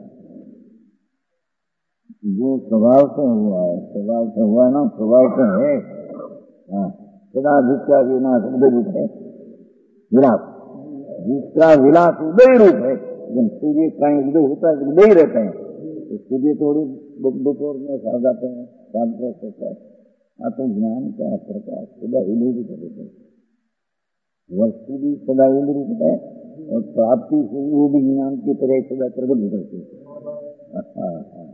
जो स्वभाव से हुआ है, स्वभाव से हुआ ना, स्वभाव से है। हाँ, सदा जिसका विनाश उदय रूप है, विलास, जिसका विलास उदय रूप है। लेकिन सूर्य कहीं उदय होता है, उदय ही रहते हैं। तो सूर्य थोड़ी दोपहर में खा जाते हैं, शाम को सोता है। आत्मज्ञान का प्रकाश सदा इलूरित रहता है, वस्तु भी सदा इलूरित है और प्राप्ति से वो भी ज्ञान की तरह सदा प्रबल करती है।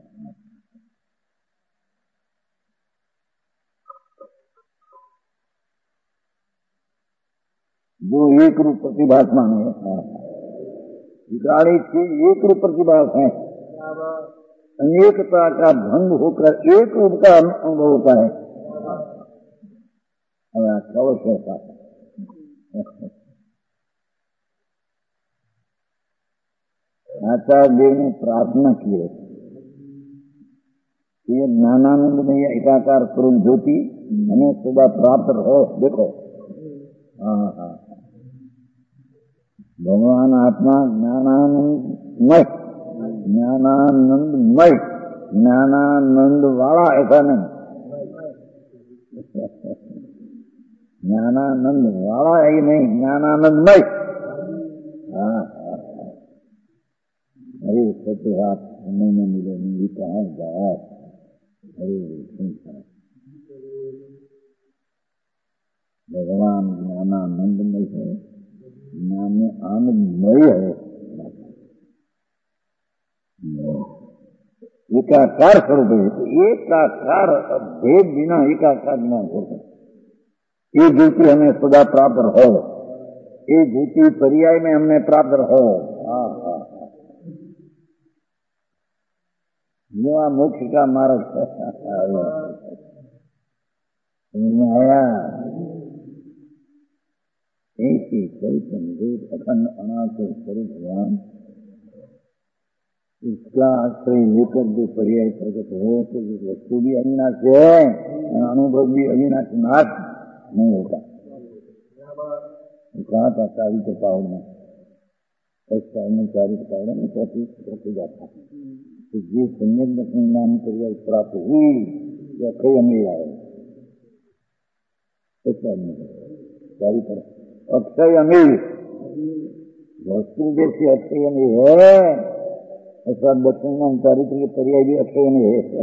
जो एक रूप प्रतिभासमान है, विकारी चीज एक रूप प्रतिभास है, अनेकता का भंग होकर एक रूप का अनुभव होता है। अवश्य आचार्य देव ने प्रार्थना की है, ये ज्ञानानंद में यह एकाकार स्वरूप ज्योति हमें सदा प्राप्त हो। देखो, हाँ, भगवान आत्मा ज्ञानानंदमय, ज्ञानानंदमय, ज्ञानानंद वाला ऐसा नहीं, ज्ञानानंद वाला ही नहीं, ज्ञानानंदमय। हाँ, अरे सत्य बात हमें न मिले नहीं कहा जाए। अरे भगवान ज्ञानानंदमय है, ज्ञान आनंदमय है, एकाकार स्वरूप है। तो एकाकार भेद बिना एकाकार ज्ञान होता, ये ज्योति हमें सदा प्राप्त हो, ये ज्योति पर्याय में हमने प्राप्त हो। युवा मोक्ष का मार्ग आया। ऐसी चैतन्य अखंड अनाथ स्वरूप भगवान, इसका आश्रय लेकर जो पर्याय प्रकट हो तो वस्तु भी अविनाशी है, अनुभव भी अविनाशी नाश नहीं होता। कहा था चारित्र पावड़ में, चारित्र पावड़ में प्रति जाता तो ये सम्यक दर्शन नाम पर्याय प्राप्त हुई या अक्षय अमेय आए, चारित्र अक्षय अमेय वस्तु जैसी अक्षय अमेय है, ऐसा दर्शन नाम चारित्र के पर्याय भी अक्षय अमेय है।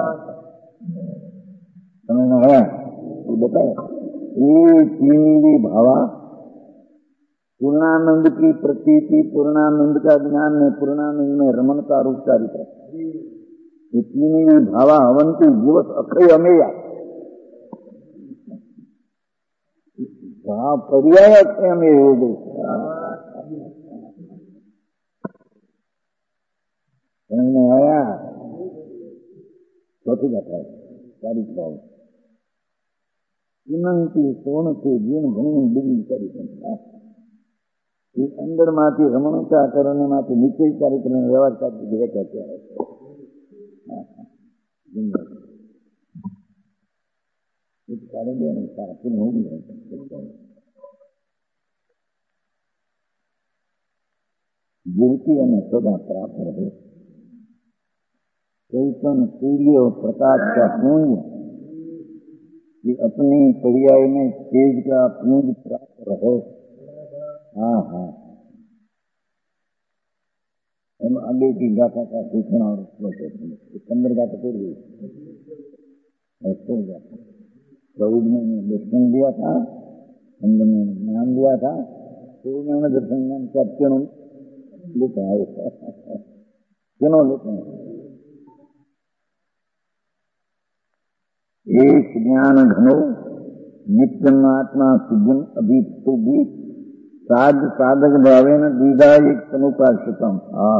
समझना है? बताए ये तीन भावा पूर्णानंद की प्रतीति, पूर्णानंद का ज्ञान में, पूर्णानंद में रमन का रूप चारित्र, ये तीन भावा अवंती दिवस अक्षय अमेय, पर्याय अक्षय अमेय हो गए। समझ में आया? चौथी जाता है चारित्र भाव सोन के जीवन घणी बिगड़ी चारित्र, अंदर माथी रमणता करने माथी नीचे चारित्र व्यवहार करती है। ज्योति हमें सदा प्राप्त रहे, चैतन्य सूर्य और प्रकाश का पुंज, ये अपने पर्याय में तेज का पुंज प्राप्त रहे। हाँ, हम आगे की गाथा का सूचना और सिकंदर गाथा कर गई, प्रभु ने दर्शन दिया था, अंदर ने ज्ञान दिया था, तो उन्होंने दर्शन ज्ञान का क्यों लेते हैं, क्यों लेते हैं? एक ज्ञान घनो नित्यम आत्मा सिद्धम अभीतो भी साध साधक भावे न दीदा एक समुपाश्रितम।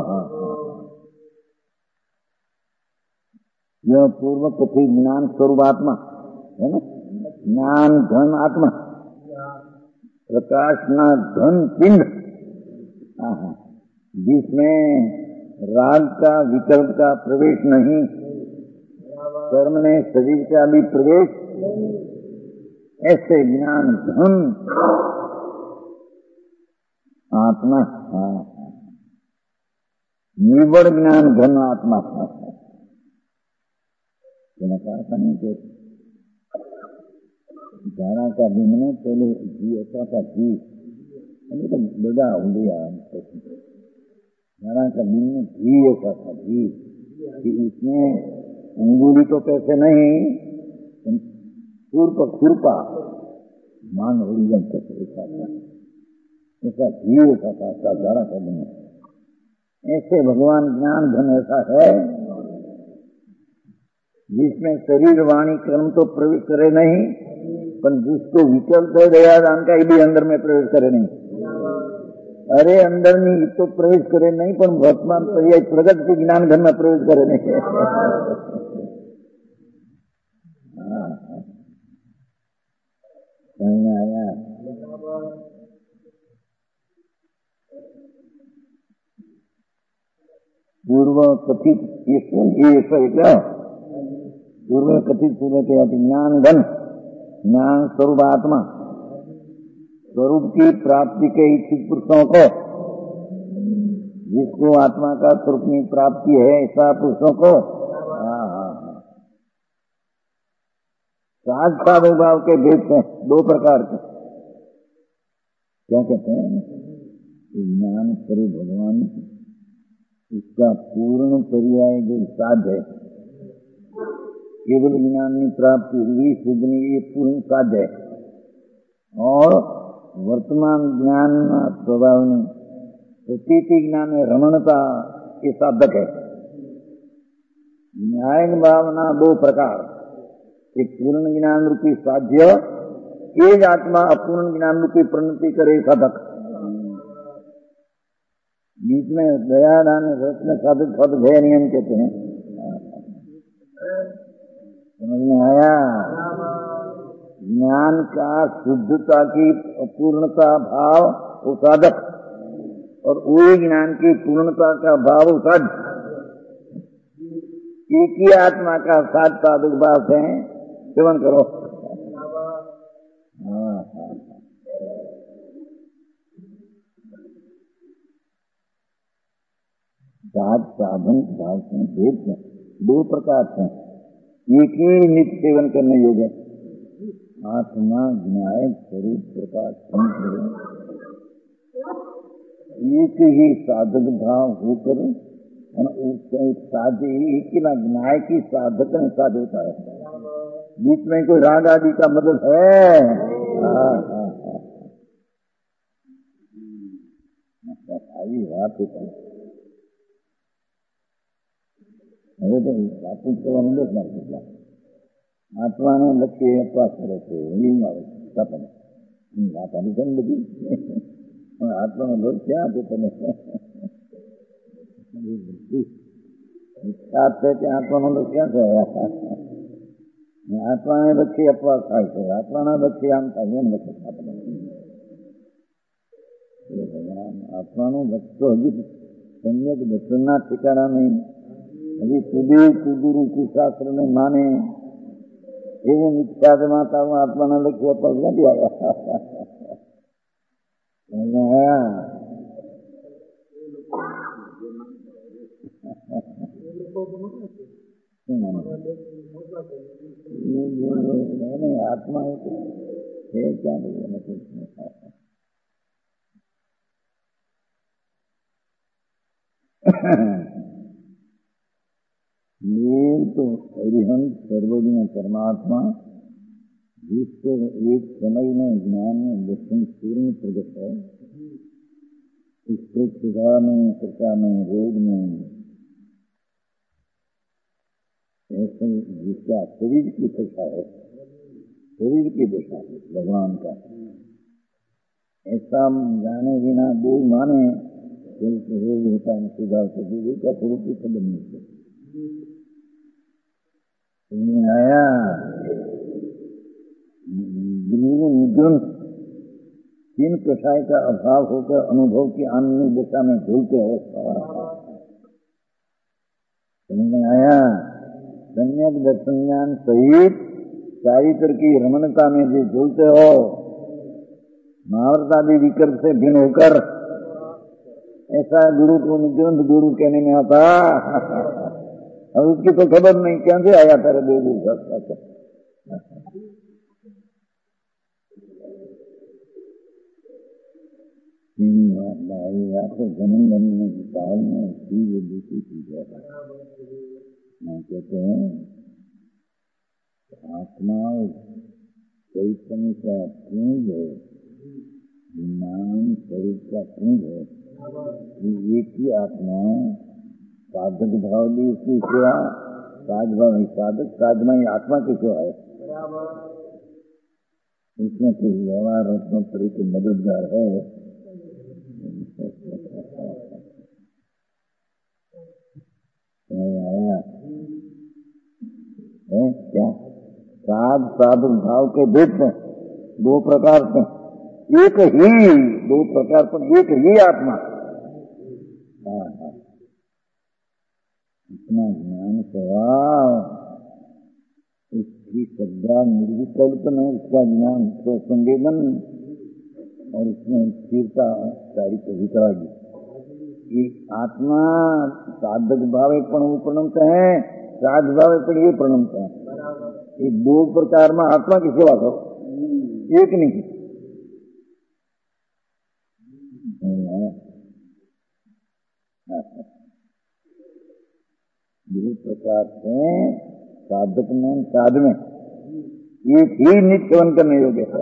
यह पूर्व कथित ज्ञान स्वरूप आत्मा है ना, ज्ञान घन आत्मा, प्रकाश न घन पिंड, जिसमें राग का विकल्प का प्रवेश नहीं, कर्म ने शरीर का भी प्रवेश, ऐसे ज्ञान घन आत्मा। निवड़ ज्ञान घन आत्मा था। कहा नहीं कि धारा का दिन में पहले घी ऐसा था, घी अभी तो बड़ा हो गया। धारा का दिन में घी ऐसा था, घी कि उसमें अंगूरी तो कैसे नहीं, खुरपा मान ओरिजन कैसे ऐसा था, ऐसा घी ऐसा था धारा का दिन में। ऐसे भगवान ज्ञान घन ऐसा है जिसमें शरीर वाणी कर्म तो प्रवेश करे नहीं, पर जिसको विकल्प है दया दान का भी अंदर में प्रवेश करे नहीं। अरे अंदर नहीं तो प्रवेश करे नहीं, पर वर्तमान पर्याय प्रगट के ज्ञान घन में प्रवेश करे नहीं। आया पूर्व कथित ये क्या पूर्व कथित पूर्व क्या ज्ञान घन ज्ञान स्वरूप आत्मा स्वरूप की प्राप्ति के इच्छुक पुरुषों को, जिसको आत्मा का स्वरूप की प्राप्ति है ऐसा पुरुषों को साध साधु भाव के भेद से दो प्रकार के क्या कहते हैं। ज्ञान स्वरूप भगवान इसका पूर्ण पर्याय जो साध है, केवल ज्ञान की प्राप्ति हुई सिद्धनी ये पूर्ण साध्य है, और वर्तमान ज्ञान स्वभाव में प्रतीति ज्ञान में रमणता के साधक है। न्यायिक भावना दो प्रकार, एक पूर्ण ज्ञान रूपी साध्य, एक आत्मा अपूर्ण ज्ञान रूपी प्रणति करे साधक। बीच में दया दान रत्न साधक पद भय नियम कहते हैं। समझ में आया? ज्ञान का शुद्धता की अपूर्णता भाव वो साधक, और वही ज्ञान की पूर्णता का भाव साध। एक ही आत्मा का साध साधक भाव है। सेवन करो। साध साधन भाव से भेद हैं, दो प्रकार से। एक ही नित्य सेवन करने योग्य आत्मा ज्ञाय स्वरूप प्रकाश संत, एक ही साधक भाव होकर साधे एक ही ना न्याय की साधक में साध होता है। बीच में कोई राग आदि का मतलब है? आई बात है। आत्मा ने लक्ष्य पास करे थे सपन बात अनुकन लगी आत्मा में लोग क्या आते थे आत्मा में लोग क्या कहेगा? आत्मा ने लक्ष्य अपवास खाए थे, आत्मा ना लक्ष्य आम था लक्ष्य आत्मा નું લક્ષ્ય હજી સમ્યક દર્શનના ઠેકાણા નહીં। હજી કુદુરુ શાસ્ત્ર ને માને એવું મિથ્યા માતાઓ આત્માના લક્ષ્ય પર નથી આવ્યા। આત્મા છે ક્યાં નથી। मेल तो अरिहंत सर्वज्ञ परमात्मा जिसको एक समय में ज्ञान में दर्शन पूर्ण प्रगट है, उसको सुधा में कृपा में रोग में ऐसे जिसका शरीर की दशा है, शरीर की दशा है भगवान का, ऐसा जाने बिना दो माने रोग होता है सुधार को दूसरे का स्वरूप की खबर नहीं आया। निग्रह तीन कषाय का अभाव होकर अनुभव की आनंद दशा में झूलते हो। समझ में आया? सम्यक दर्शन ज्ञान सहित चारित्र की रमणता में जो झूलते हो, महावरतादि विकल्प से भिन्न होकर ऐसा गुरु को नित्यानंद गुरु कहने में आता। अब उसकी तो खबर नहीं, क्या से आया तेरे देवी साथ। आपको जन्म बनने काल में चीज दूसरी चीज है। कहते हैं आत्मा चैतन्य का पुंज है, ज्ञान स्वरूप का पुंज है। एक ही आत्मा साधक भाव भी उसकी सेवा, साध भाव नहीं, साधक साधना ही आत्मा की सेवा है। इसमें कुछ व्यवहार रत्नों तरीके मददगार है। आया है क्या? साध साधक भाव के भेद में दो प्रकार से, एक ही दो प्रकार पर एक ही आत्मा। इतना ज्ञान स्वभाव, इसकी श्रद्धा निर्विकल्प है, इसका ज्ञान तो संवेदन और इसमें स्थिरता सारी पवित्रागी। ये आत्मा साधक भाव पण प्रणमत है, साध भाव पण ये प्रणमत है। ये दो प्रकार में आत्मा की सेवा करो, एक नहीं। दो प्रकार से साधक में साध में एक ही नित्य सेवन करने योग्य है।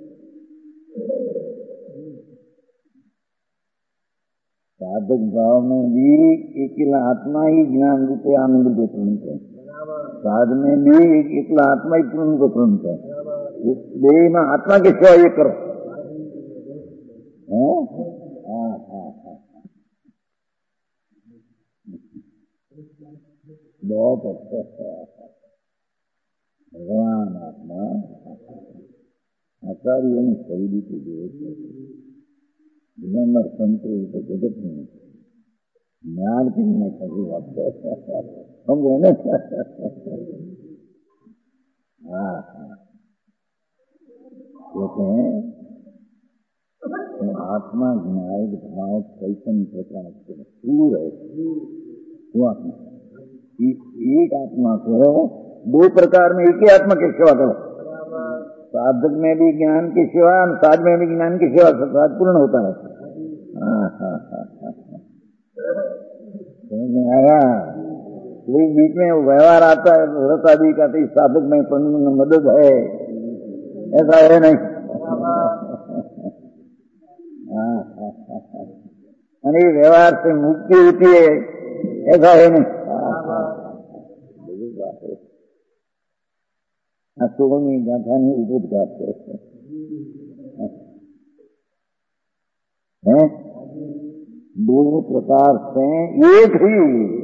साधक भाव में भी अकेला आत्मा ही ज्ञान रूप आनंद को प्रणत है, साध में भी अकेला आत्मा ही पूर्ण को प्रणत है। इस देह में आत्मा की सेवा ये करो। बहुत अच्छा है। भगवान आत्मा आचार्य शरीर की दिगंबर संत तो जगत में ज्ञान की नहीं कभी बात समझे न। कहते हैं आत्मा ज्ञायक भाव चैतन्य प्रकाश से दूर है। वो आत्मा एक आत्मा को दो प्रकार में एक ही आत्मा की सेवा करो। साधक में भी ज्ञान की सेवा, साध में भी ज्ञान की सेवा, साध पूर्ण होता है। समझ में आया? कोई बीच में व्यवहार आता है व्रत आदि का, तो साधक में मदद है, ऐसा है नहीं। व्यवहार से मुक्ति होती है, ऐसा है नहीं। सोमी गाथा नहीं उपद करते हैं। दो प्रकार से एक ही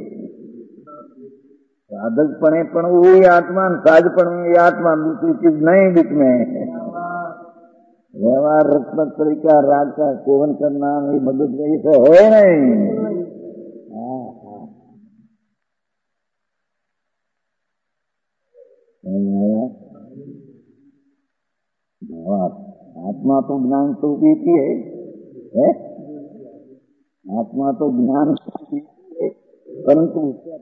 साधक पणे पण वही आत्मा, साध पण वही आत्मा, दूसरी चीज नहीं बीच में। व्यवहार रत्न तरीका राग का सेवन करना नहीं, मदद नहीं, तो है नहीं। आत्मा तो ज्ञान स्वरूप ही है? आत्मा तो ज्ञान स्वरूप है, परंतु उसका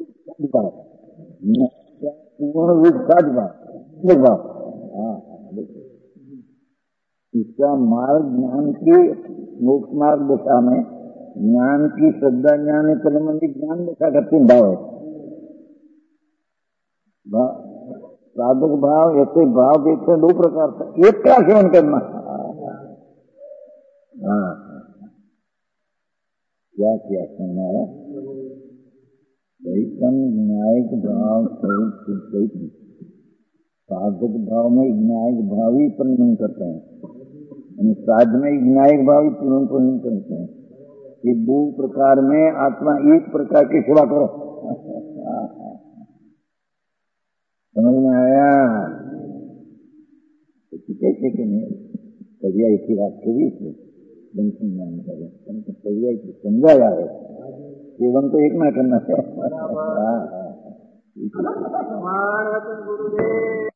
पूर्ण रूप साध भाव। इसका मार्ग ज्ञान की मोक्ष मार्ग दशा में ज्ञान की श्रद्धा ज्ञान परमंदित ज्ञान दशा का तीन भाव है। साधक भाव ऐसे भाव देखते हैं दो प्रकार से, एक का सेवन करना। क्या किया सुनना है? चैतन्य न्यायिक भाव स्वरूप चैतन्य, साधक भाव में न्यायिक भाव ही परिणन करते हैं, साध में न्यायिक भाव ही परिणन करते हैं। ये दो प्रकार में आत्मा एक प्रकार की सेवा करो। समझ में आया? कैसे कि नहीं पर्याय की बात करी थी, पर्याय की समझाया है, सेवन तो एक ना करना है।